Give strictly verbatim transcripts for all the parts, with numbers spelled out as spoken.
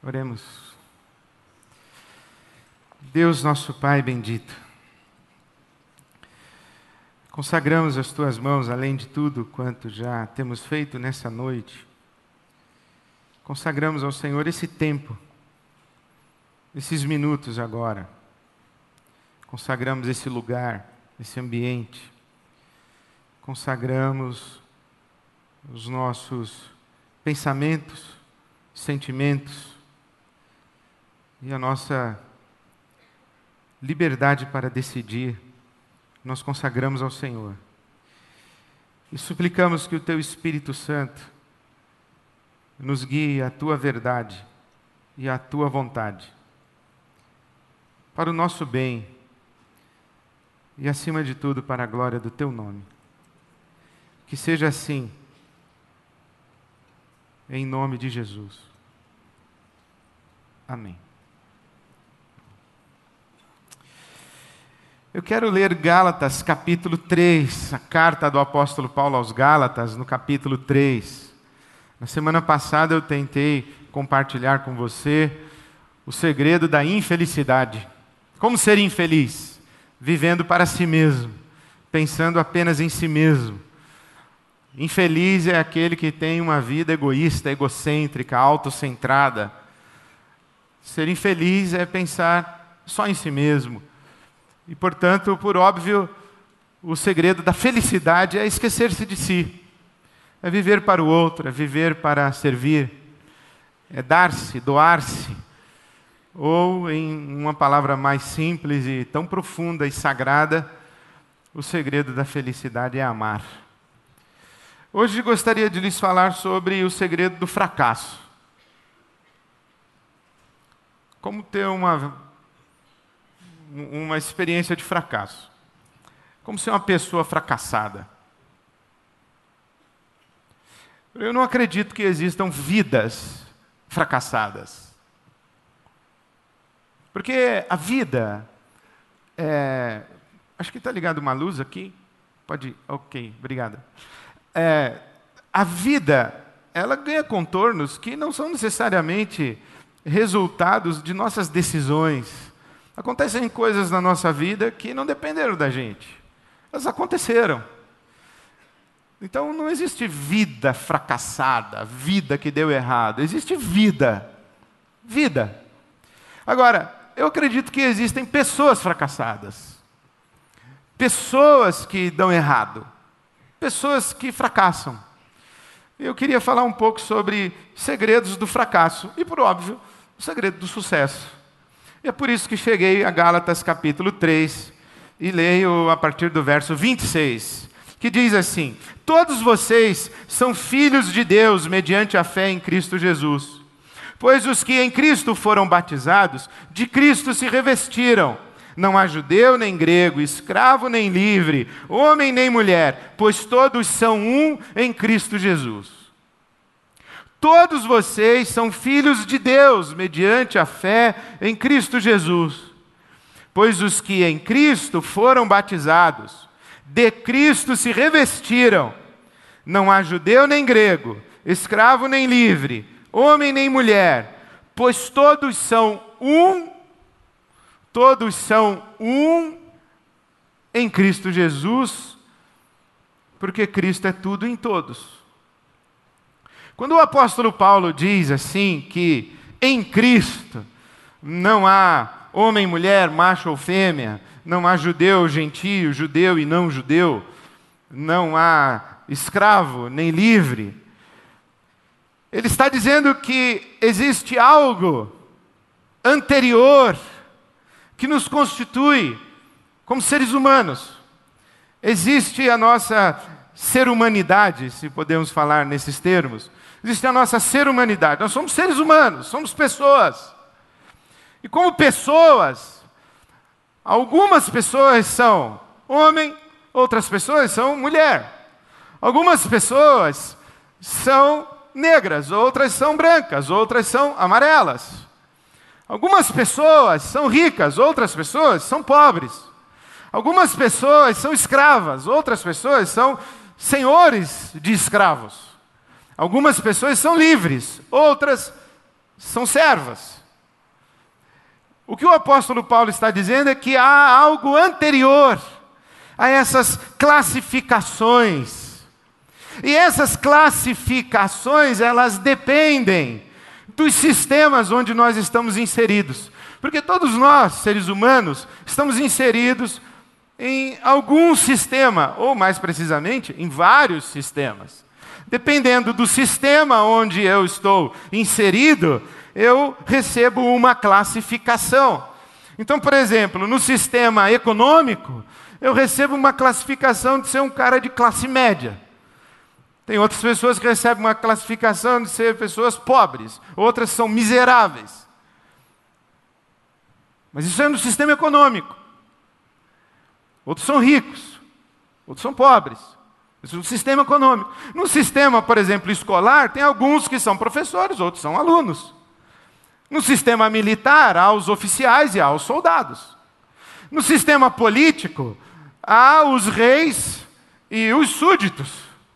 Oremos. Deus, nosso Pai bendito, consagramos as Tuas mãos, além de tudo quanto já temos feito nessa noite. Consagramos ao Senhor esse tempo, esses minutos agora. Consagramos esse lugar, esse ambiente. Consagramos os nossos pensamentos, sentimentos e a nossa liberdade para decidir. Nós consagramos ao Senhor. E suplicamos que o Teu Espírito Santo nos guie à Tua verdade e à Tua vontade, para o nosso bem e, acima de tudo, para a glória do Teu nome. Que seja assim, em nome de Jesus. Amém. Eu quero ler Gálatas, capítulo três, a carta do apóstolo Paulo aos Gálatas, no capítulo três. Na semana passada eu tentei compartilhar com você o segredo da infelicidade. Como ser infeliz? Vivendo para si mesmo, pensando apenas em si mesmo. Infeliz é aquele que tem uma vida egoísta, egocêntrica, autocentrada. Ser infeliz é pensar só em si mesmo. E, portanto, por óbvio, o segredo da felicidade é esquecer-se de si. É viver para o outro, é viver para servir. É dar-se, doar-se. Ou, em uma palavra mais simples e tão profunda e sagrada, o segredo da felicidade é amar. Hoje gostaria de lhes falar sobre o segredo do fracasso. Como ter uma... uma experiência de fracasso. Como ser uma pessoa fracassada. Eu não acredito que existam vidas fracassadas. Porque a vida... É... Acho que está ligado uma luz aqui. Pode ir. Ok, obrigado. É... A vida, ela ganha contornos que não são necessariamente resultados de nossas decisões. Acontecem coisas na nossa vida que não dependeram da gente. Elas aconteceram. Então não existe vida fracassada, vida que deu errado. Existe vida. Vida. Agora, eu acredito que existem pessoas fracassadas. Pessoas que dão errado. Pessoas que fracassam. Eu queria falar um pouco sobre segredos do fracasso. E, por óbvio, o segredo do sucesso. E é por isso que cheguei a Gálatas capítulo três e leio a partir do verso vinte e seis, que diz assim: todos vocês são filhos de Deus mediante a fé em Cristo Jesus. Pois os que em Cristo foram batizados, de Cristo se revestiram. Não há judeu nem grego, escravo nem livre, homem nem mulher, pois todos são um em Cristo Jesus. Todos vocês são filhos de Deus, mediante a fé em Cristo Jesus. Pois os que em Cristo foram batizados, de Cristo se revestiram. Não há judeu nem grego, escravo nem livre, homem nem mulher, pois todos são um, todos são um em Cristo Jesus, porque Cristo é tudo em todos. Quando o apóstolo Paulo diz assim que em Cristo não há homem, mulher, macho ou fêmea, não há judeu, gentio, judeu e não judeu, não há escravo nem livre, ele está dizendo que existe algo anterior que nos constitui como seres humanos. Existe a nossa ser-humanidade, se podemos falar nesses termos. Existe a nossa ser-humanidade. Nós somos seres humanos, somos pessoas. E como pessoas, algumas pessoas são homem, outras pessoas são mulher. Algumas pessoas são negras, outras são brancas, outras são amarelas. Algumas pessoas são ricas, outras pessoas são pobres. Algumas pessoas são escravas, outras pessoas são senhores de escravos. Algumas pessoas são livres, outras são servas. O que o apóstolo Paulo está dizendo é que há algo anterior a essas classificações. E essas classificações, elas dependem dos sistemas onde nós estamos inseridos. Porque todos nós, seres humanos, estamos inseridos em algum sistema, ou mais precisamente, em vários sistemas. Dependendo do sistema onde eu estou inserido, eu recebo uma classificação. Então, por exemplo, no sistema econômico, eu recebo uma classificação de ser um cara de classe média. Tem outras pessoas que recebem uma classificação de ser pessoas pobres, outras são miseráveis. Mas isso é no sistema econômico. Outros são ricos, outros são pobres. Isso é no sistema econômico. No sistema, por exemplo, escolar, tem alguns que são professores, outros são alunos. No sistema militar, há os oficiais e há os soldados. No sistema político, há os reis e os súditos.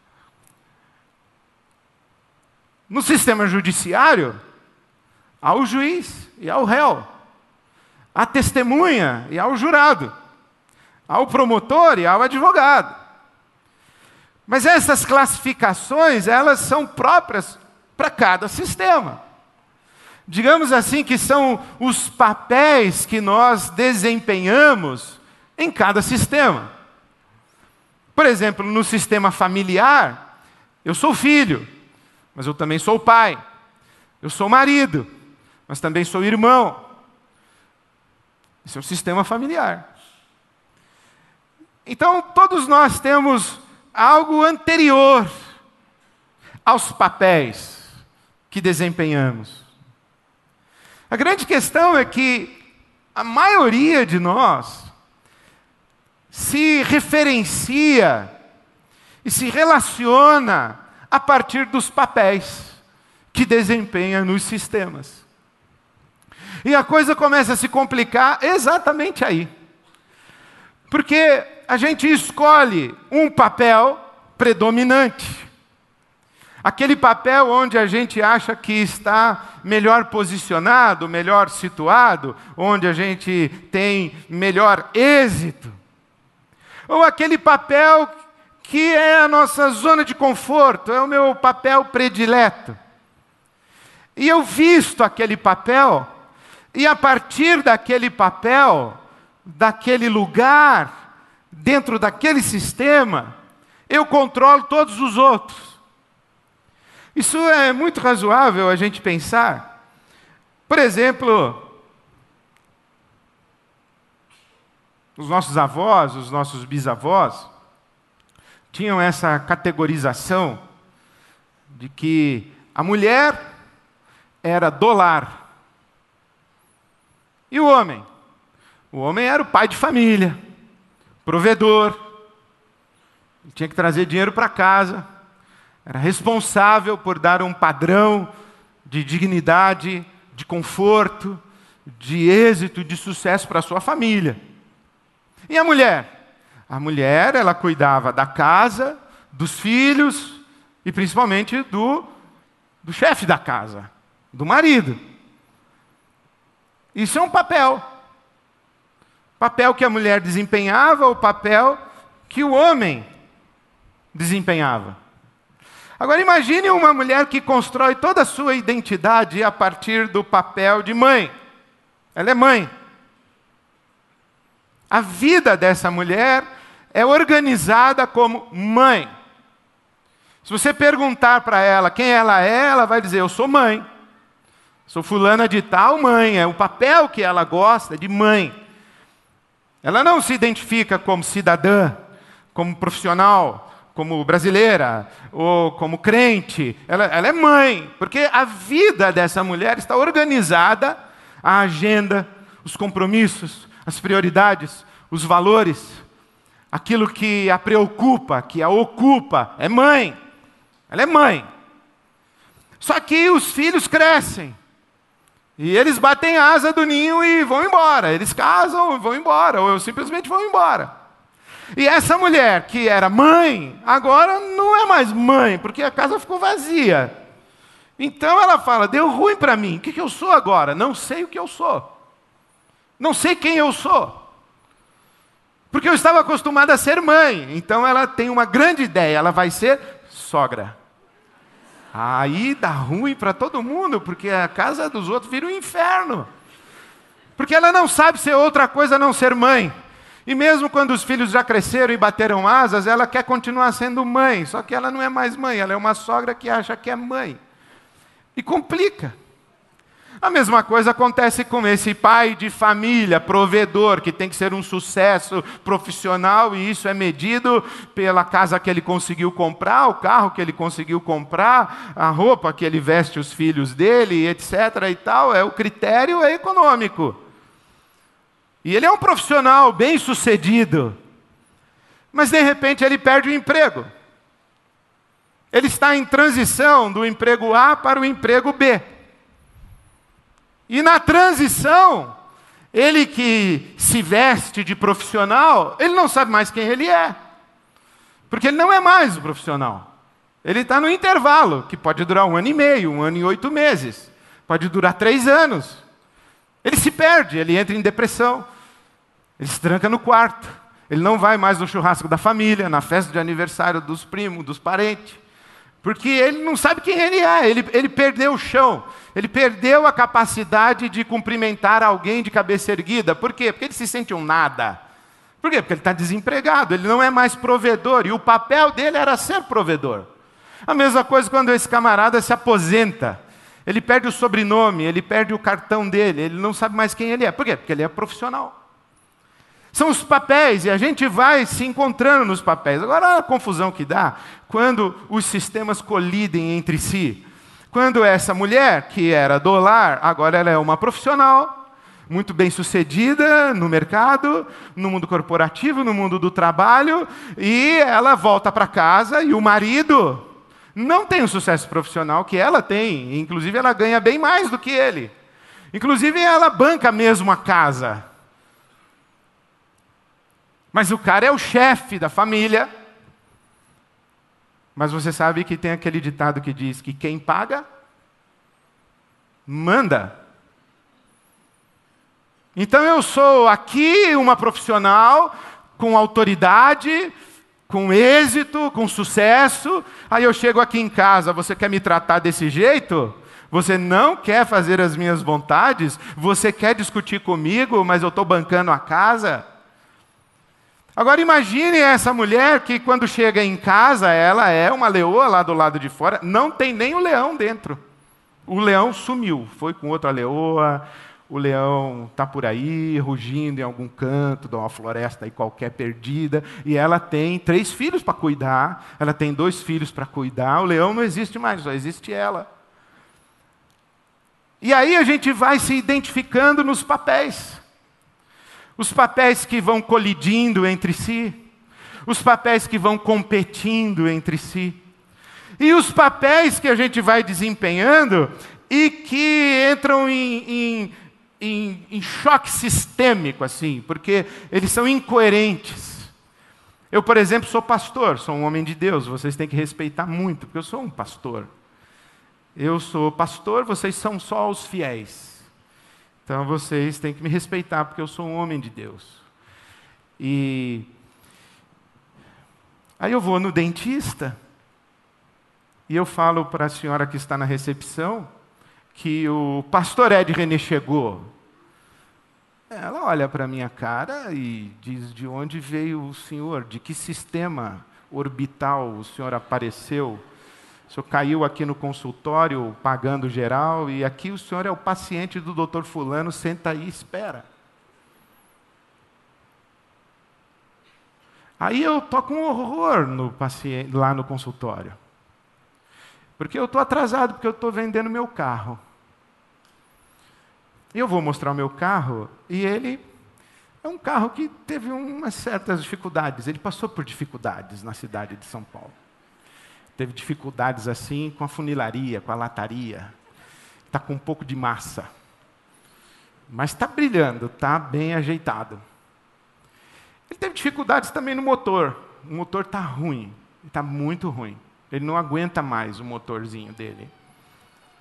No sistema judiciário, há o juiz e há o réu. Há testemunha e há o jurado. Há o promotor e há o advogado. Mas essas classificações, elas são próprias para cada sistema. Digamos assim que são os papéis que nós desempenhamos em cada sistema. Por exemplo, no sistema familiar, eu sou filho, mas eu também sou pai. Eu sou marido, mas também sou irmão. Esse é o sistema familiar. Então, todos nós temos algo anterior aos papéis que desempenhamos. A grande questão é que a maioria de nós se referencia e se relaciona a partir dos papéis que desempenha nos sistemas. E a coisa começa a se complicar exatamente aí. Porque a gente escolhe um papel predominante. Aquele papel onde a gente acha que está melhor posicionado, melhor situado, onde a gente tem melhor êxito. Ou aquele papel que é a nossa zona de conforto, é o meu papel predileto. E eu visto aquele papel, e a partir daquele papel, daquele lugar, dentro daquele sistema, eu controlo todos os outros. Isso é muito razoável a gente pensar. Por exemplo, os nossos avós, os nossos bisavós, tinham essa categorização de que a mulher era do lar. E o homem? O homem era o pai de família, provedor, ele tinha que trazer dinheiro para casa, era responsável por dar um padrão de dignidade, de conforto, de êxito, de sucesso para a sua família. E a mulher? A mulher, ela cuidava da casa, dos filhos e principalmente do, do chefe da casa, do marido. Isso é um papel. Papel que a mulher desempenhava, o papel que o homem desempenhava. Agora imagine uma mulher que constrói toda a sua identidade a partir do papel de mãe. Ela é mãe. A vida dessa mulher é organizada como mãe. Se você perguntar para ela quem ela é, ela vai dizer, eu sou mãe. Sou fulana de tal mãe. É o papel que ela gosta de mãe. Ela não se identifica como cidadã, como profissional, como brasileira, ou como crente. Ela, ela é mãe, porque a vida dessa mulher está organizada, a agenda, os compromissos, as prioridades, os valores, aquilo que a preocupa, que a ocupa, é mãe. Ela é mãe. Só que os filhos crescem. E eles batem a asa do ninho e vão embora. Eles casam e vão embora, ou simplesmente vão embora. E essa mulher que era mãe, agora não é mais mãe, porque a casa ficou vazia. Então ela fala, deu ruim para mim, o que, que eu sou agora? Não sei o que eu sou. Não sei quem eu sou. Porque eu estava acostumada a ser mãe. Então ela tem uma grande ideia, ela vai ser sogra. Aí dá ruim para todo mundo, porque a casa dos outros vira um inferno. Porque ela não sabe ser outra coisa a não ser mãe. E mesmo quando os filhos já cresceram e bateram asas, ela quer continuar sendo mãe. Só que ela não é mais mãe, ela é uma sogra que acha que é mãe. E complica. A mesma coisa acontece com esse pai de família, provedor, que tem que ser um sucesso profissional, e isso é medido pela casa que ele conseguiu comprar, o carro que ele conseguiu comprar, a roupa que ele veste os filhos dele, etc. e tal. É, o critério é econômico. E ele é um profissional bem sucedido, mas de repente ele perde o emprego. Ele está em transição do emprego A para o emprego B. E na transição, ele que se veste de profissional, ele não sabe mais quem ele é. Porque ele não é mais o profissional. Ele está no intervalo, que pode durar um ano e meio, um ano e oito meses. Pode durar três anos. Ele se perde, ele entra em depressão. Ele se tranca no quarto. Ele não vai mais no churrasco da família, na festa de aniversário dos primos, dos parentes. Porque ele não sabe quem ele é, ele, ele perdeu o chão. Ele perdeu a capacidade de cumprimentar alguém de cabeça erguida. Por quê? Porque ele se sente um nada. Por quê? Porque ele está desempregado, ele não é mais provedor. E o papel dele era ser provedor. A mesma coisa quando esse camarada se aposenta. Ele perde o sobrenome, ele perde o cartão dele, ele não sabe mais quem ele é. Por quê? Porque ele é profissional. São os papéis, e a gente vai se encontrando nos papéis. Agora, a confusão que dá quando os sistemas colidem entre si. Quando essa mulher, que era do lar, agora ela é uma profissional, muito bem sucedida no mercado, no mundo corporativo, no mundo do trabalho, e ela volta para casa e o marido não tem o sucesso profissional que ela tem. Inclusive, ela ganha bem mais do que ele. Inclusive, ela banca mesmo a casa. Mas o cara é o chefe da família. Mas você sabe que tem aquele ditado que diz que quem paga, manda. Então eu sou aqui uma profissional com autoridade, com êxito, com sucesso. Aí eu chego aqui em casa, você quer me tratar desse jeito? Você não quer fazer as minhas vontades? Você quer discutir comigo, mas eu estou bancando a casa? Agora imagine essa mulher que quando chega em casa, ela é uma leoa lá do lado de fora, não tem nem o leão dentro. O leão sumiu, foi com outra leoa, o leão está por aí, rugindo em algum canto de uma floresta aí qualquer perdida, e ela tem três filhos para cuidar, ela tem dois filhos para cuidar, o leão não existe mais, só existe ela. E aí a gente vai se identificando nos papéis. Os papéis que vão colidindo entre si, os papéis que vão competindo entre si, e os papéis que a gente vai desempenhando e que entram em, em, em, em choque sistêmico, assim, porque eles são incoerentes. Eu, por exemplo, sou pastor, sou um homem de Deus, vocês têm que respeitar muito, porque eu sou um pastor. Eu sou pastor, vocês são só os fiéis. Então vocês têm que me respeitar, porque eu sou um homem de Deus. E aí eu vou no dentista, e eu falo para a senhora que está na recepção, que o pastor Ed René chegou. Ela olha para a minha cara e diz, de onde veio o senhor? De que sistema orbital o senhor apareceu? O senhor caiu aqui no consultório, pagando geral, e aqui o senhor é o paciente do doutor fulano, senta aí e espera. Aí eu estou com um horror no paciente, lá no consultório. Porque eu estou atrasado, porque eu estou vendendo meu carro. E eu vou mostrar o meu carro, e ele é um carro que teve umas certas dificuldades. Ele passou por dificuldades na cidade de São Paulo. Teve dificuldades assim com a funilaria, com a lataria. Está com um pouco de massa. Mas está brilhando, está bem ajeitado. Ele teve dificuldades também no motor. O motor está ruim, está muito ruim. Ele não aguenta mais o motorzinho dele.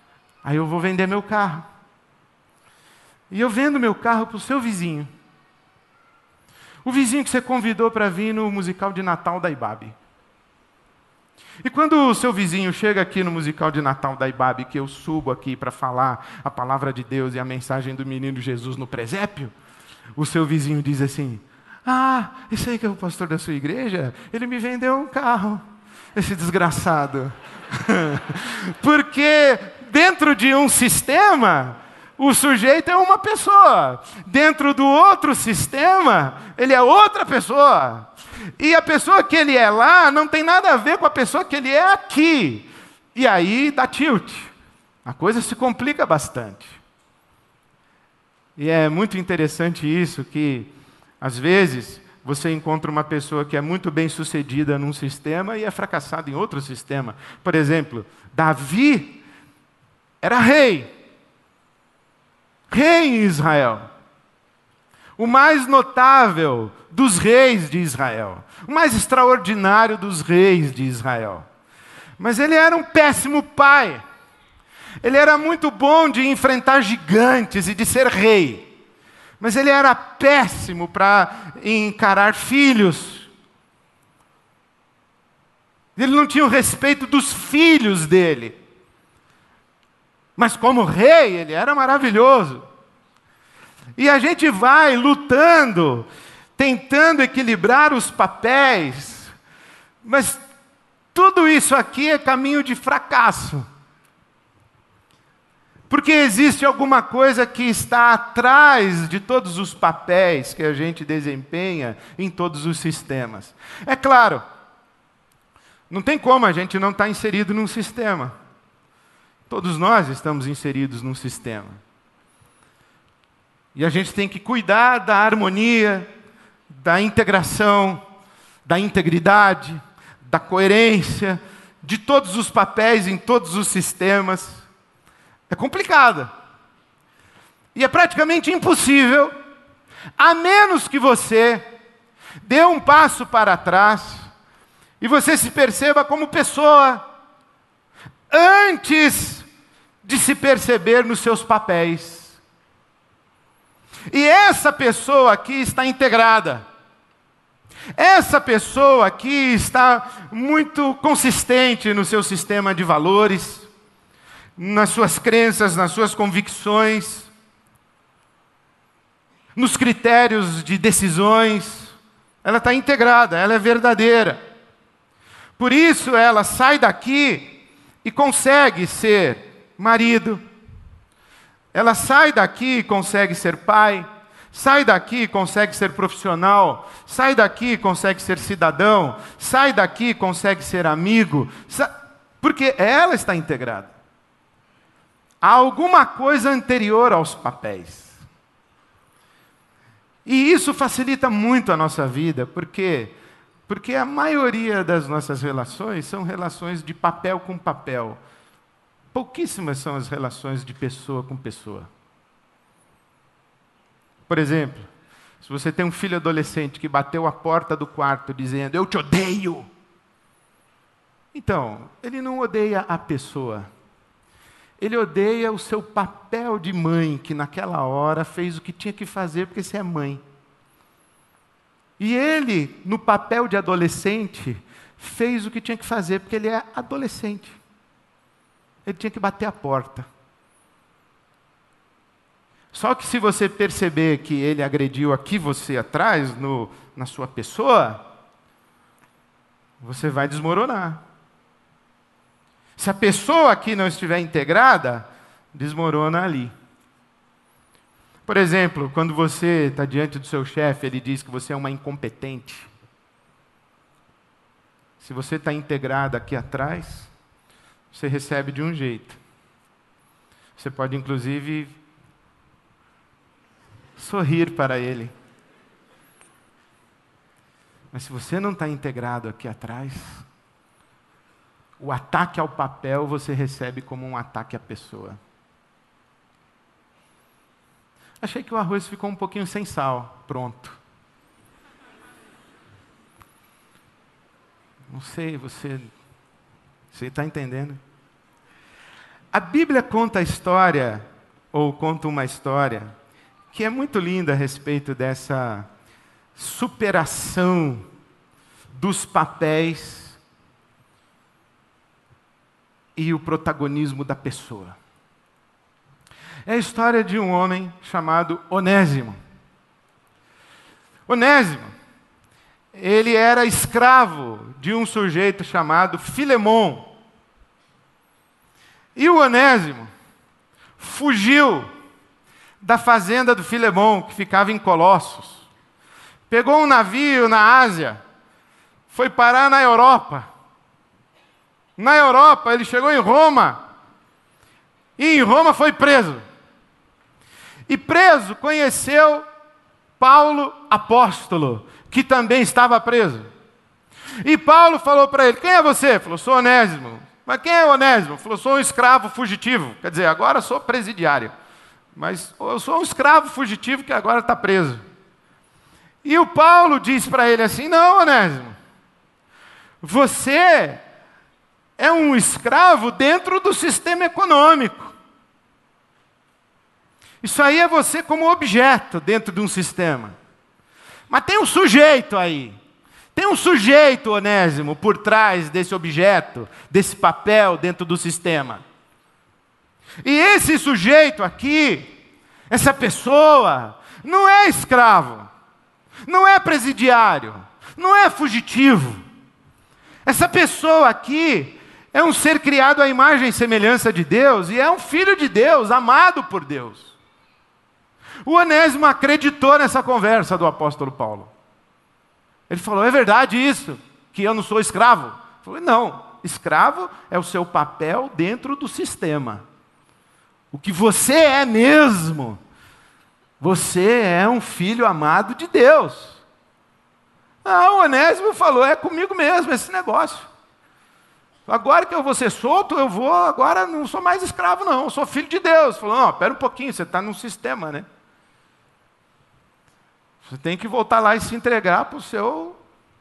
Aí eu vou vender meu carro. E eu vendo meu carro para o seu vizinho. O vizinho que você convidou para vir no musical de Natal da Ibabe. E quando o seu vizinho chega aqui no musical de Natal da Ibabe, que eu subo aqui para falar a palavra de Deus e a mensagem do menino Jesus no presépio, o seu vizinho diz assim: ah, esse aí que é o pastor da sua igreja, ele me vendeu um carro, esse desgraçado. Porque dentro de um sistema, o sujeito é uma pessoa. Dentro do outro sistema, ele é outra pessoa. E a pessoa que ele é lá não tem nada a ver com a pessoa que ele é aqui. E aí dá tilt. A coisa se complica bastante. E é muito interessante isso, que às vezes você encontra uma pessoa que é muito bem sucedida num sistema e é fracassada em outro sistema. Por exemplo, Davi era rei. Rei em Israel. O mais notável dos reis de Israel. O mais extraordinário dos reis de Israel. Mas ele era um péssimo pai. Ele era muito bom de enfrentar gigantes e de ser rei. Mas ele era péssimo para encarar filhos. Ele não tinha o respeito dos filhos dele. Mas como rei, ele era maravilhoso. E a gente vai lutando, tentando equilibrar os papéis, mas tudo isso aqui é caminho de fracasso. Porque existe alguma coisa que está atrás de todos os papéis que a gente desempenha em todos os sistemas. É claro, não tem como a gente não estar inserido num sistema. Todos nós estamos inseridos num sistema. E a gente tem que cuidar da harmonia, da integração, da integridade, da coerência, de todos os papéis em todos os sistemas. É complicado. E é praticamente impossível, a menos que você dê um passo para trás e você se perceba como pessoa antes de se perceber nos seus papéis. E essa pessoa aqui está integrada. Essa pessoa aqui está muito consistente no seu sistema de valores, nas suas crenças, nas suas convicções, nos critérios de decisões. Ela está integrada, ela é verdadeira. Por isso ela sai daqui e consegue ser marido. Ela sai daqui e consegue ser pai. Sai daqui e consegue ser profissional. Sai daqui e consegue ser cidadão. Sai daqui e consegue ser amigo. Porque ela está integrada. Há alguma coisa anterior aos papéis. E isso facilita muito a nossa vida, porque porque a maioria das nossas relações são relações de papel com papel. Pouquíssimas são as relações de pessoa com pessoa. Por exemplo, se você tem um filho adolescente que bateu a porta do quarto dizendo: "Eu te odeio". Então, ele não odeia a pessoa. Ele odeia o seu papel de mãe, que naquela hora fez o que tinha que fazer porque você é mãe. E ele, no papel de adolescente, fez o que tinha que fazer porque ele é adolescente. Ele tinha que bater a porta. Só que se você perceber que ele agrediu aqui você atrás, no, na sua pessoa, você vai desmoronar. Se a pessoa aqui não estiver integrada, desmorona ali. Por exemplo, quando você está diante do seu chefe, ele diz que você é uma incompetente. Se você está integrado aqui atrás, você recebe de um jeito. Você pode, inclusive, sorrir para ele. Mas se você não está integrado aqui atrás, o ataque ao papel você recebe como um ataque à pessoa. Achei que o arroz ficou um pouquinho sem sal. Pronto. Não sei, você... Você está entendendo? A Bíblia conta a história, ou conta uma história, que é muito linda a respeito dessa superação dos papéis e o protagonismo da pessoa. É a história de um homem chamado Onésimo. Onésimo, ele era escravo de um sujeito chamado Filemon. E o Onésimo fugiu da fazenda do Filemon, que ficava em Colossos. Pegou um navio na Ásia, foi parar na Europa. Na Europa, ele chegou em Roma, e em Roma foi preso. E preso, conheceu Paulo, apóstolo, que também estava preso. E Paulo falou para ele: quem é você? Ele falou: sou Onésimo. Mas quem é Onésimo? Ele falou: sou um escravo fugitivo. Quer dizer, agora sou presidiário. Mas eu sou um escravo fugitivo que agora está preso. E o Paulo diz para ele assim: não, Onésimo, você é um escravo dentro do sistema econômico. Isso aí é você como objeto dentro de um sistema. Mas tem um sujeito aí. Tem um sujeito, Onésimo, por trás desse objeto, desse papel dentro do sistema. E esse sujeito aqui, essa pessoa, não é escravo, não é presidiário, não é fugitivo. Essa pessoa aqui é um ser criado à imagem e semelhança de Deus e é um filho de Deus, amado por Deus. O Onésimo acreditou nessa conversa do apóstolo Paulo. Ele falou: é verdade isso, que eu não sou escravo? Eu falei: não, escravo é o seu papel dentro do sistema. O que você é mesmo, você é um filho amado de Deus. Ah, o Onésimo falou: é comigo mesmo esse negócio. Agora que eu vou ser solto, eu vou, agora não sou mais escravo não, eu sou filho de Deus. Falou: não, espera um pouquinho, você está num sistema, né? Você tem que voltar lá e se entregar para o seu,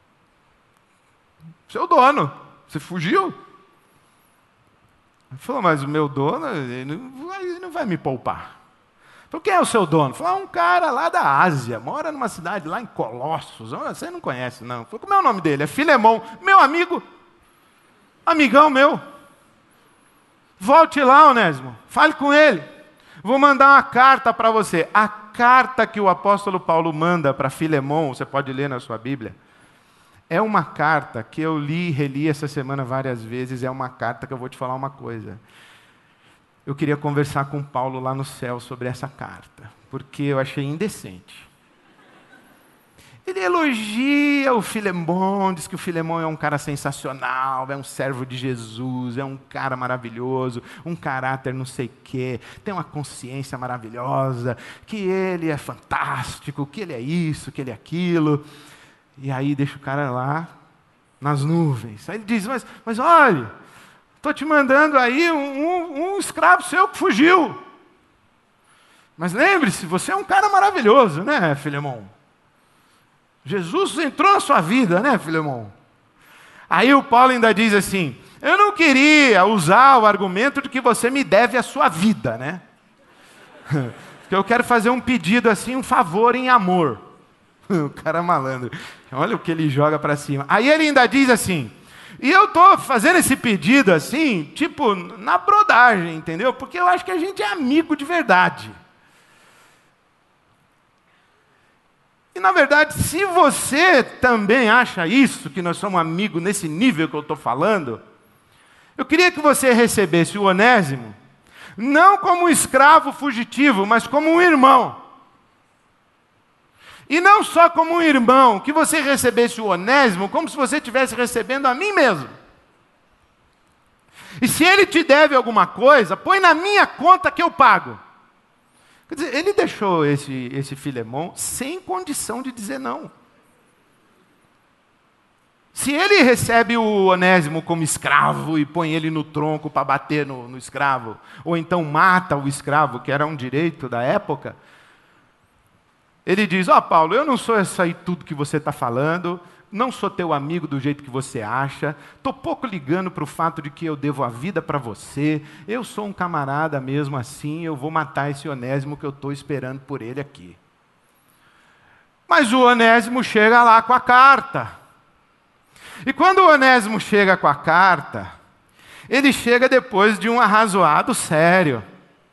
seu dono. Você fugiu. Ele falou: mas o meu dono, ele não vai, ele não vai me poupar. Falou: quem é o seu dono? Falou: ah, um cara lá da Ásia, mora numa cidade lá em Colossos. Você não conhece, não. Falou: como é o nome dele? É Filemon. Meu amigo, amigão meu. Volte lá, Onésimo, fale com ele. Vou mandar uma carta para você. A carta que o apóstolo Paulo manda para Filemon, você pode ler na sua Bíblia, é uma carta que eu li e reli essa semana várias vezes. É uma carta que eu vou te falar uma coisa. Eu queria conversar com Paulo lá no céu sobre essa carta, porque eu achei indecente. Ele elogia o Filemon, diz que o Filemon é um cara sensacional, é um servo de Jesus, é um cara maravilhoso, um caráter não sei o quê, tem uma consciência maravilhosa, que ele é fantástico, que ele é isso, que ele é aquilo. E aí deixa o cara lá nas nuvens. Aí ele diz: mas, mas olha, estou te mandando aí um, um, um escravo seu que fugiu. Mas lembre-se, você é um cara maravilhoso, né, Filemon? Jesus entrou na sua vida, né, Filemon? Aí o Paulo ainda diz assim: eu não queria usar o argumento de que você me deve a sua vida, né? Porque eu quero fazer um pedido assim, um favor em amor. O cara é malandro. Olha o que ele joga para cima. Aí ele ainda diz assim: e eu estou fazendo esse pedido assim, tipo, na brodagem, entendeu? Porque eu acho que a gente é amigo de verdade. E, na verdade, se você também acha isso, que nós somos amigos nesse nível que eu estou falando, eu queria que você recebesse o Onésimo, não como um escravo fugitivo, mas como um irmão. E não só como um irmão, que você recebesse o Onésimo como se você estivesse recebendo a mim mesmo. E se ele te deve alguma coisa, põe na minha conta que eu pago. Quer dizer, ele deixou esse, esse Filemon sem condição de dizer não. Se ele recebe o Onésimo como escravo e põe ele no tronco para bater no, no escravo, ou então mata o escravo, que era um direito da época, ele diz: ó, Paulo, eu não sou isso aí tudo que você está falando, não sou teu amigo do jeito que você acha, estou pouco ligando para o fato de que eu devo a vida para você, eu sou um camarada mesmo assim, eu vou matar esse Onésimo que eu estou esperando por ele aqui. Mas o Onésimo chega lá com a carta. E quando o Onésimo chega com a carta, ele chega depois de um arrazoado sério,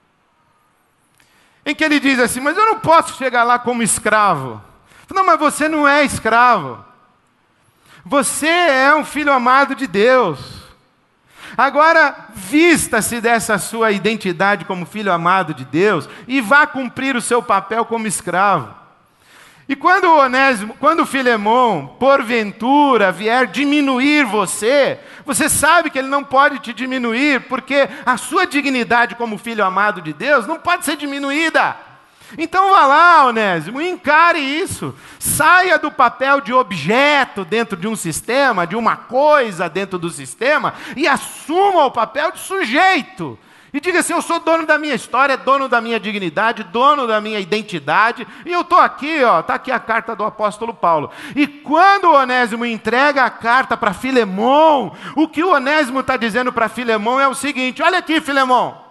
em que ele diz assim, mas eu não posso chegar lá como escravo. Não, mas você não é escravo. Você é um filho amado de Deus. Agora, vista-se dessa sua identidade como filho amado de Deus e vá cumprir o seu papel como escravo. E quando o Onésimo, quando o Filemão, porventura, vier diminuir você, você sabe que ele não pode te diminuir, porque a sua dignidade como filho amado de Deus não pode ser diminuída. Então vá lá, Onésimo, encare isso. Saia do papel de objeto dentro de um sistema, de uma coisa dentro do sistema, e assuma o papel de sujeito. E diga assim, eu sou dono da minha história, dono da minha dignidade, dono da minha identidade, e eu estou aqui, ó, está aqui a carta do apóstolo Paulo. E quando o Onésimo entrega a carta para Filemão, o que o Onésimo está dizendo para Filemão é o seguinte, olha aqui, Filemão,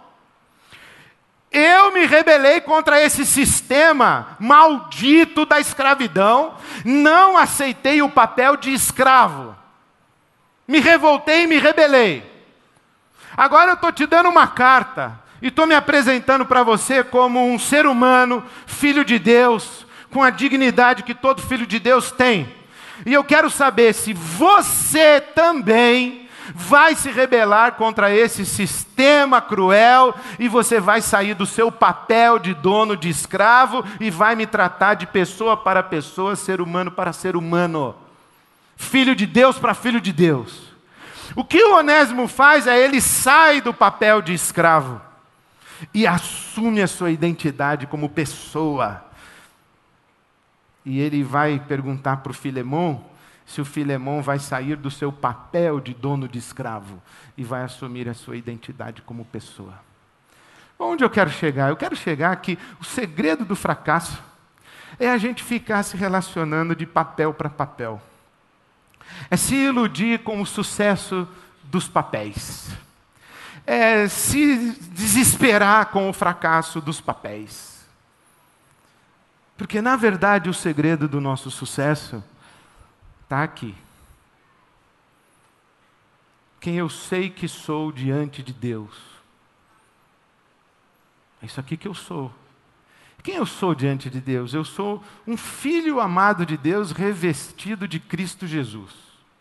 eu me rebelei contra esse sistema maldito da escravidão, não aceitei o papel de escravo, me revoltei e me rebelei. Agora eu estou te dando uma carta e estou me apresentando para você como um ser humano, filho de Deus, com a dignidade que todo filho de Deus tem. E eu quero saber se você também vai se rebelar contra esse sistema cruel e você vai sair do seu papel de dono de escravo e vai me tratar de pessoa para pessoa, ser humano para ser humano. Filho de Deus para filho de Deus. O que o Onésimo faz é ele sai do papel de escravo e assume a sua identidade como pessoa. E ele vai perguntar para o Filemão se o Filemão vai sair do seu papel de dono de escravo e vai assumir a sua identidade como pessoa. Onde eu quero chegar? Eu quero chegar que o segredo do fracasso é a gente ficar se relacionando de papel para papel. É se iludir com o sucesso dos papéis. É se desesperar com o fracasso dos papéis. Porque, na verdade, o segredo do nosso sucesso está aqui. Quem eu sei que sou diante de Deus. É isso aqui que eu sou. Quem eu sou diante de Deus? Eu sou um filho amado de Deus revestido de Cristo Jesus.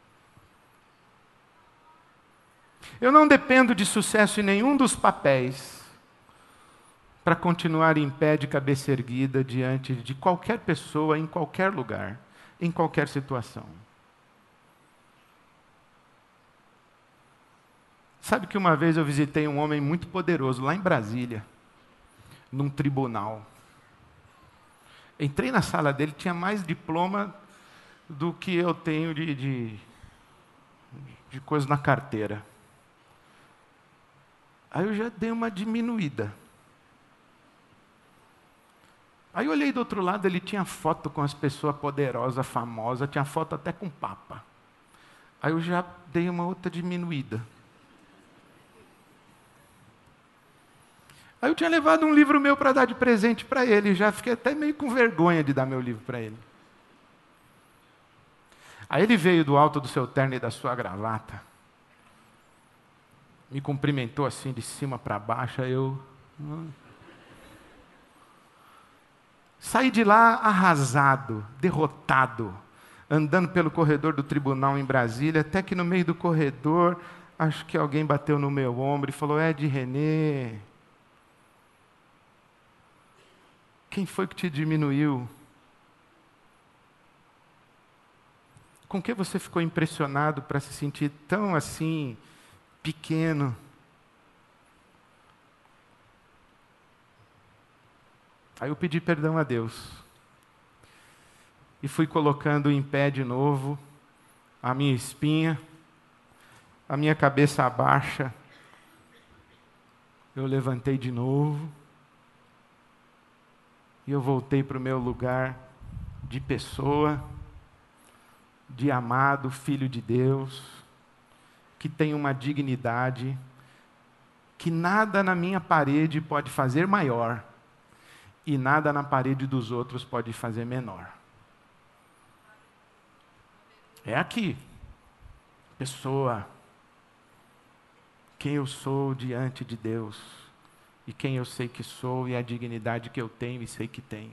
Eu não dependo de sucesso em nenhum dos papéis para continuar em pé de cabeça erguida diante de qualquer pessoa, em qualquer lugar, em qualquer situação. Sabe que uma vez eu visitei um homem muito poderoso lá em Brasília, num tribunal. Entrei na sala dele, tinha mais diploma do que eu tenho de, de, de coisa na carteira. Aí eu já dei uma diminuída. Aí eu olhei do outro lado, ele tinha foto com as pessoas poderosas, famosas, tinha foto até com o Papa. Aí eu já dei uma outra diminuída. Aí eu tinha levado um livro meu para dar de presente para ele, já fiquei até meio com vergonha de dar meu livro para ele. Aí ele veio do alto do seu terno e da sua gravata, me cumprimentou assim de cima para baixo, aí eu... Hum. Saí de lá arrasado, derrotado, andando pelo corredor do tribunal em Brasília, até que no meio do corredor, acho que alguém bateu no meu ombro e falou, Ed René, quem foi que te diminuiu? Com que você ficou impressionado para se sentir tão assim, pequeno? Aí eu pedi perdão a Deus. E fui colocando em pé de novo a minha espinha, a minha cabeça baixa. Eu levantei de novo. E eu voltei para o meu lugar de pessoa, de amado Filho de Deus, que tem uma dignidade que nada na minha parede pode fazer maior e nada na parede dos outros pode fazer menor. É aqui, pessoa, quem eu sou diante de Deus, e quem eu sei que sou, e a dignidade que eu tenho e sei que tenho.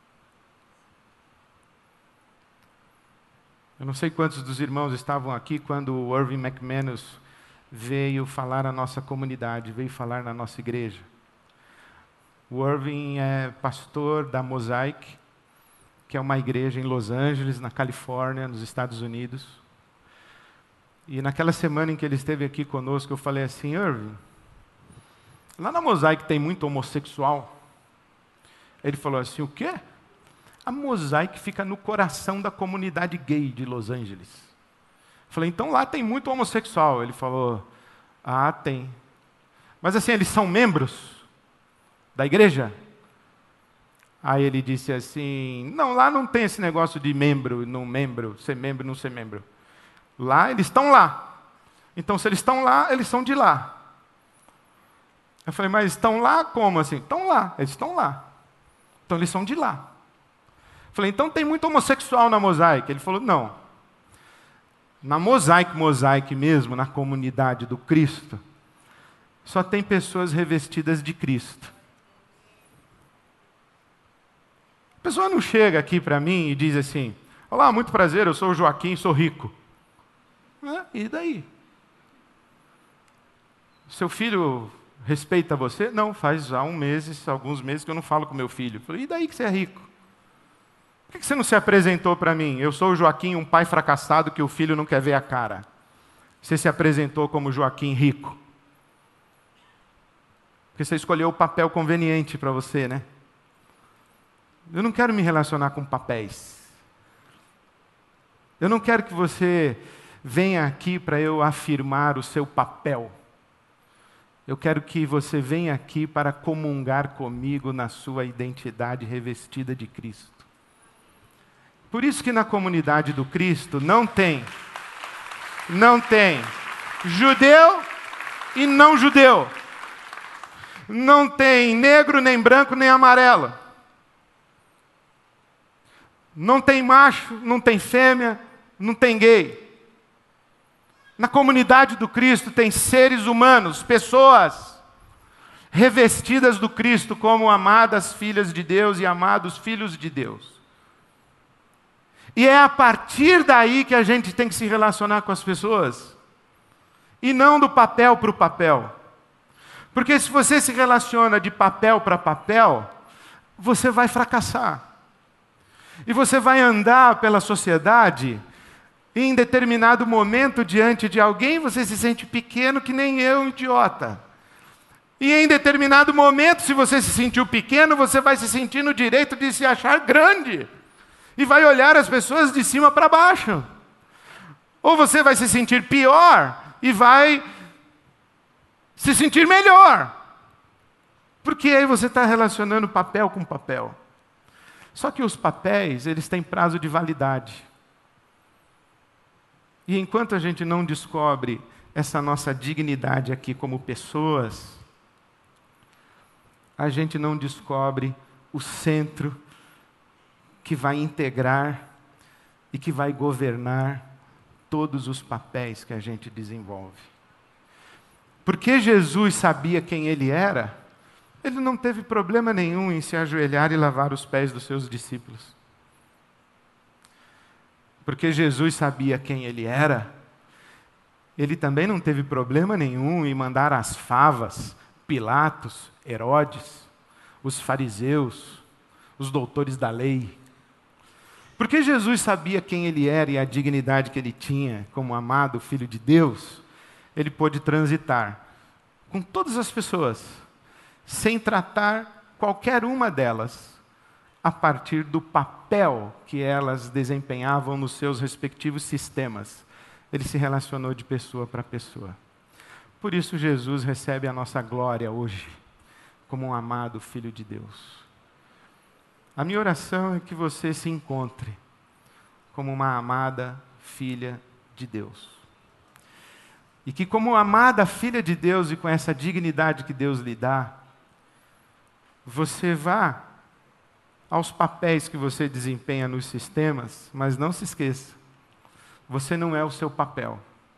Eu não sei quantos dos irmãos estavam aqui quando o Irving McManus veio falar na nossa comunidade, veio falar na nossa igreja. O Irving é pastor da Mosaic, que é uma igreja em Los Angeles, na Califórnia, nos Estados Unidos. E naquela semana em que ele esteve aqui conosco, eu falei assim: Irving, lá na Mosaic tem muito homossexual. Ele falou assim: o quê? A Mosaic fica no coração da comunidade gay de Los Angeles. Eu falei: então lá tem muito homossexual. Ele falou: ah, tem. Mas assim, eles são membros da igreja? Aí ele disse assim: não, lá não tem esse negócio de membro, não membro, ser membro, não ser membro. Lá, eles estão lá. Então, se eles estão lá, eles são de lá. Eu falei: mas estão lá como assim? Estão lá, eles estão lá. Então, eles são de lá. Eu falei: então tem muito homossexual na Mosaic? Ele falou: não. Na Mosaic, Mosaic mesmo, na comunidade do Cristo, só tem pessoas revestidas de Cristo. A pessoa não chega aqui para mim e diz assim: olá, muito prazer, eu sou o Joaquim, sou rico. Ah, e daí? Seu filho respeita você? Não, faz há um mês, alguns meses que eu não falo com meu filho. Eu falei: e daí que você é rico? Por que você não se apresentou para mim? Eu sou o Joaquim, um pai fracassado que o filho não quer ver a cara. Você se apresentou como Joaquim rico. Porque você escolheu o papel conveniente para você, né? Eu não quero me relacionar com papéis. Eu não quero que você venha aqui para eu afirmar o seu papel. Eu quero que você venha aqui para comungar comigo na sua identidade revestida de Cristo. Por isso que na comunidade do Cristo não tem, não tem judeu e não judeu. Não tem negro, nem branco, nem amarelo. Não tem macho, não tem fêmea, não tem gay. Na comunidade do Cristo tem seres humanos, pessoas revestidas do Cristo como amadas filhas de Deus e amados filhos de Deus. E é a partir daí que a gente tem que se relacionar com as pessoas. E não do papel para o papel. Porque se você se relaciona de papel para papel, você vai fracassar. E você vai andar pela sociedade, e em determinado momento, diante de alguém, você se sente pequeno que nem eu, idiota. E em determinado momento, se você se sentiu pequeno, você vai se sentir no direito de se achar grande. E vai olhar as pessoas de cima para baixo. Ou você vai se sentir pior e vai se sentir melhor. Porque aí você está relacionando papel com papel. Só que os papéis, eles têm prazo de validade. E enquanto a gente não descobre essa nossa dignidade aqui como pessoas, a gente não descobre o centro que vai integrar e que vai governar todos os papéis que a gente desenvolve. Porque Jesus sabia quem Ele era, Ele não teve problema nenhum em se ajoelhar e lavar os pés dos seus discípulos. Porque Jesus sabia quem Ele era, Ele também não teve problema nenhum em mandar as favas, Pilatos, Herodes, os fariseus, os doutores da lei. Porque Jesus sabia quem Ele era e a dignidade que Ele tinha como amado Filho de Deus, Ele pôde transitar com todas as pessoas, sem tratar qualquer uma delas a partir do papel que elas desempenhavam nos seus respectivos sistemas. Ele se relacionou de pessoa para pessoa. Por isso Jesus recebe a nossa glória hoje, como um amado Filho de Deus. A minha oração é que você se encontre como uma amada filha de Deus. E que, como amada filha de Deus e com essa dignidade que Deus lhe dá, você vá aos papéis que você desempenha nos sistemas, mas não se esqueça, você não é o seu papel.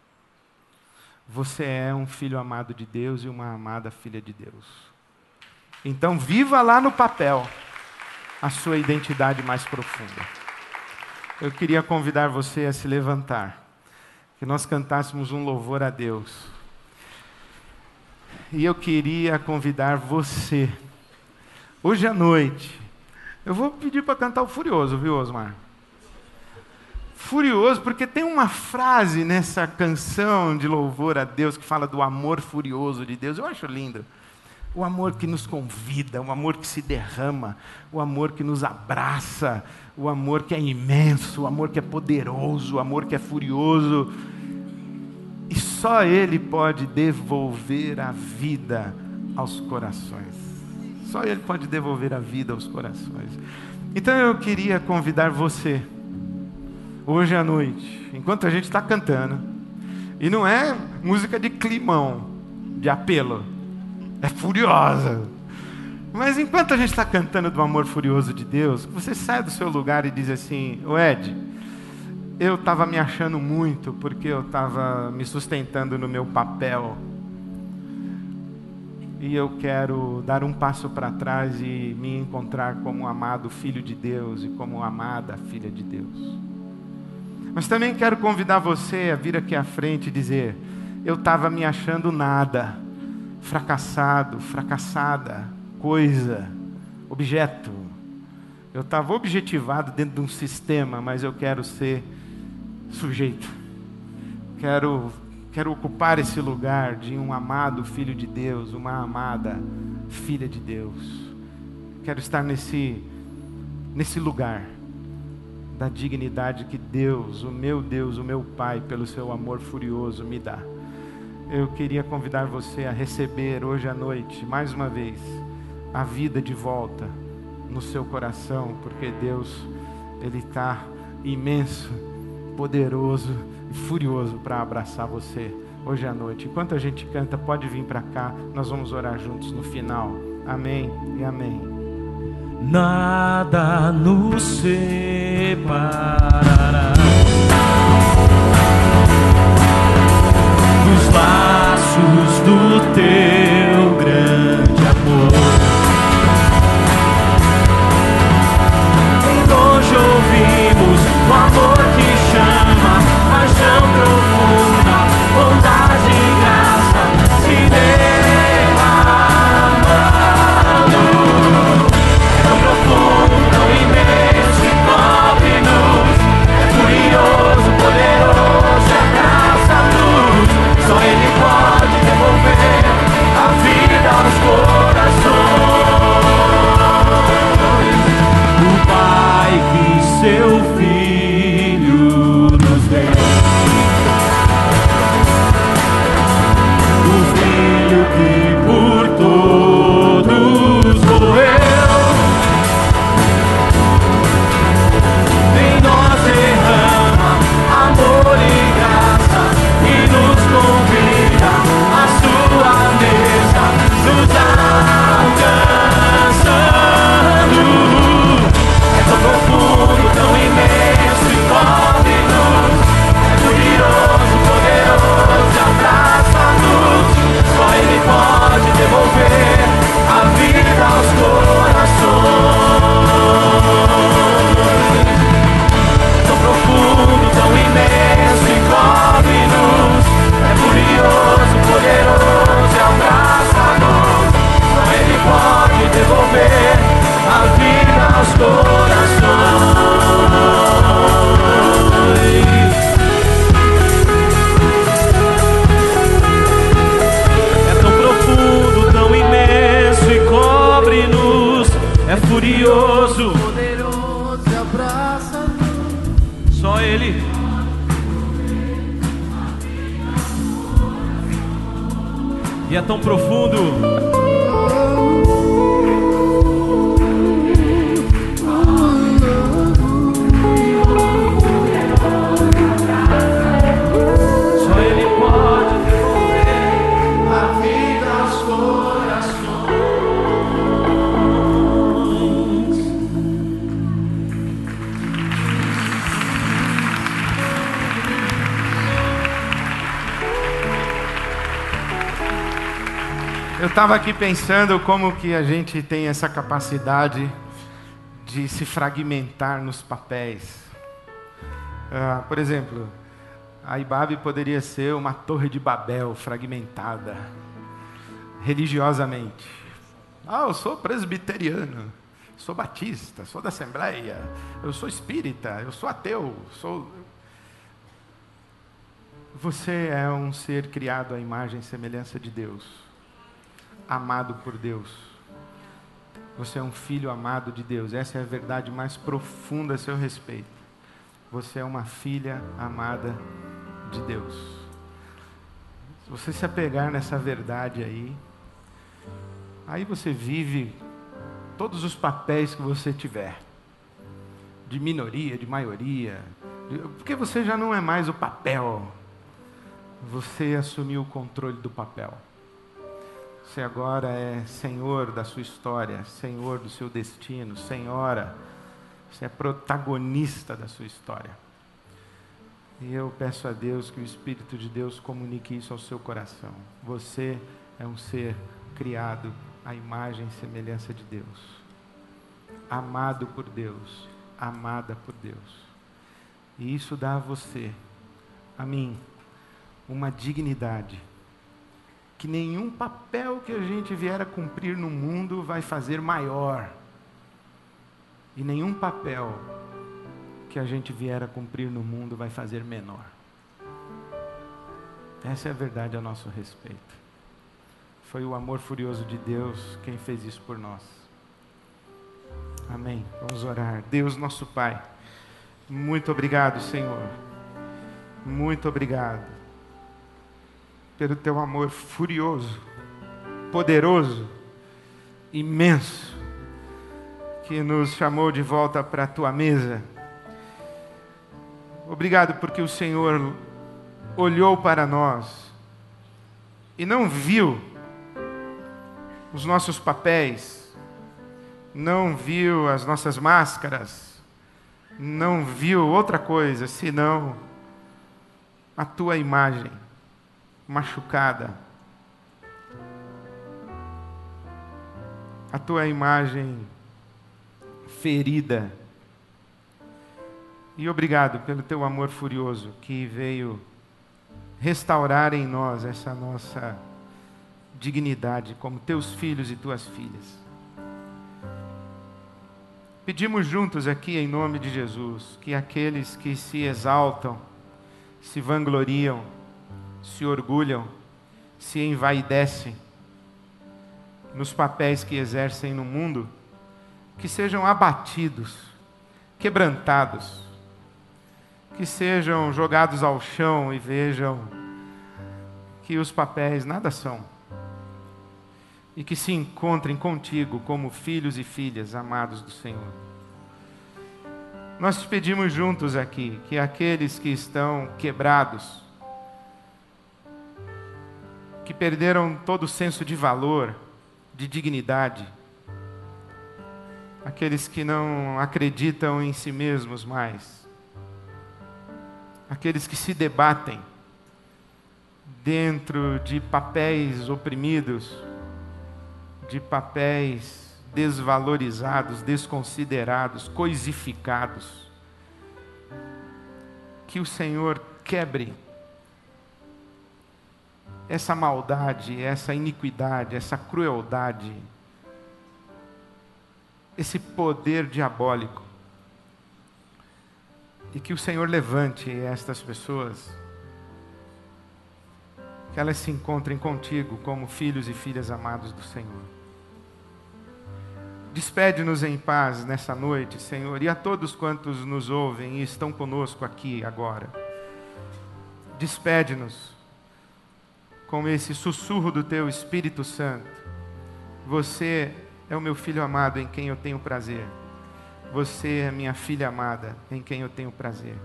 Você é um filho amado de Deus e uma amada filha de Deus. Então, viva lá no papel a sua identidade mais profunda. Eu queria convidar você a se levantar, que nós cantássemos um louvor a Deus. E eu queria convidar você, hoje à noite, eu vou pedir para cantar o Furioso, viu, Osmar? Furioso, porque tem uma frase nessa canção de louvor a Deus que fala do amor furioso de Deus. Eu acho lindo. O amor que nos convida, o amor que se derrama, o amor que nos abraça, o amor que é imenso, o amor que é poderoso, o amor que é furioso. E só Ele pode devolver a vida aos corações. Só Ele pode devolver a vida aos corações. Então eu queria convidar você, hoje à noite, enquanto a gente está cantando, e não é música de climão, de apelo, é furiosa. Mas enquanto a gente está cantando do amor furioso de Deus, você sai do seu lugar e diz assim: ô Ed, eu estava me achando muito porque eu estava me sustentando no meu papel. E eu quero dar um passo para trás e me encontrar como um amado filho de Deus e como uma amada filha de Deus. Mas também quero convidar você a vir aqui à frente e dizer: eu estava me achando nada, fracassado, fracassada, coisa, objeto. Eu estava objetivado dentro de um sistema, mas eu quero ser sujeito. Quero, quero ocupar esse lugar de um amado filho de Deus, uma amada filha de Deus. Quero estar nesse, nesse lugar da dignidade que Deus, o meu Deus, o meu Pai, pelo seu amor furioso me dá. Eu queria convidar você a receber hoje à noite, mais uma vez, a vida de volta no seu coração, porque Deus, Ele está imenso, poderoso e furioso para abraçar você hoje à noite. Enquanto a gente canta, pode vir para cá, nós vamos orar juntos no final. Amém e amém. Nada nos separará dos laços do teu grande amor. Em longe ouvimos o amor que chama, paixão profunda, bondade e graça se derramando. É tão profundo, tão imenso e cobre-nos, é furioso, poderoso, é graça à luz. Só Ele pode devolver a vida aos corações. O Pai que seu Filho nos deu, o Filho que por todos morreu, em nós derrama amor e graça e nos convida à sua mesa, nos alcançando. É tão profundo, tão imenso e cobre-nos, é furioso, poderoso, abraça a luz. Só Ele pode devolver a vida aos corações. Tão profundo, tão imenso e cobre-nos, é furioso, poderoso, abraça a luz. Só Ele pode devolver a vida aos corações. É tão profundo, tão imenso e cobre-nos, é furioso, poderoso, abraça a luz. só Ele. E é tão profundo, estava aqui pensando como que a gente tem essa capacidade de se fragmentar nos papéis. Uh, por exemplo, a Ibabe poderia ser uma torre de Babel fragmentada, religiosamente. Ah, eu sou presbiteriano, sou batista, sou da Assembleia, eu sou espírita, eu sou ateu, sou... Você é um ser criado à imagem e semelhança de Deus, amado por Deus. Você é um filho amado de Deus. Essa é a verdade mais profunda a seu respeito. Você é uma filha amada de Deus. Se você se apegar nessa verdade aí, aí você vive todos os papéis que você tiver, de minoria, de maioria, de... porque você já não é mais o papel. Você assumiu o controle do papel. Você agora é senhor da sua história, senhor do seu destino, senhora. Você é protagonista da sua história. E eu peço a Deus que o Espírito de Deus comunique isso ao seu coração. Você é um ser criado à imagem e semelhança de Deus. Amado por Deus, amada por Deus. E isso dá a você, a mim, uma dignidade que nenhum papel que a gente vier a cumprir no mundo vai fazer maior. E nenhum papel que a gente vier a cumprir no mundo vai fazer menor. Essa é a verdade a nosso respeito. Foi o amor furioso de Deus quem fez isso por nós. Amém. Vamos orar. Deus, nosso Pai, muito obrigado, Senhor. Muito obrigado pelo teu amor furioso, poderoso, imenso, que nos chamou de volta para a tua mesa. Obrigado porque o Senhor olhou para nós e não viu os nossos papéis, não viu as nossas máscaras, não viu outra coisa senão a tua imagem machucada, a tua imagem ferida. E obrigado pelo teu amor furioso que veio restaurar em nós essa nossa dignidade como teus filhos e tuas filhas. Pedimos juntos aqui em nome de Jesus que aqueles que se exaltam, se vangloriam, se orgulham, se envaidecem nos papéis que exercem no mundo, que sejam abatidos, quebrantados, que sejam jogados ao chão e vejam que os papéis nada são, e que se encontrem contigo como filhos e filhas amados do Senhor. Nós te pedimos juntos aqui que aqueles que estão quebrados, que perderam todo o senso de valor, de dignidade, aqueles que não acreditam em si mesmos mais, aqueles que se debatem dentro de papéis oprimidos, de papéis desvalorizados, desconsiderados, coisificados, que o Senhor quebre essa maldade, essa iniquidade, essa crueldade, esse poder diabólico, e que o Senhor levante estas pessoas, que elas se encontrem contigo como filhos e filhas amados do Senhor. Despede-nos em paz nessa noite, Senhor, e a todos quantos nos ouvem e estão conosco aqui agora. Despede-nos com esse sussurro do teu Espírito Santo. Você é o meu filho amado em quem eu tenho prazer. Você é minha filha amada em quem eu tenho prazer.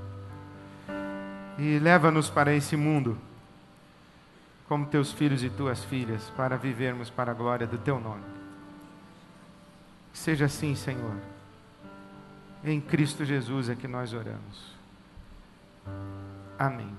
E leva-nos para esse mundo como teus filhos e tuas filhas, para vivermos para a glória do teu nome. Seja assim, Senhor. Em Cristo Jesus é que nós oramos. Amém.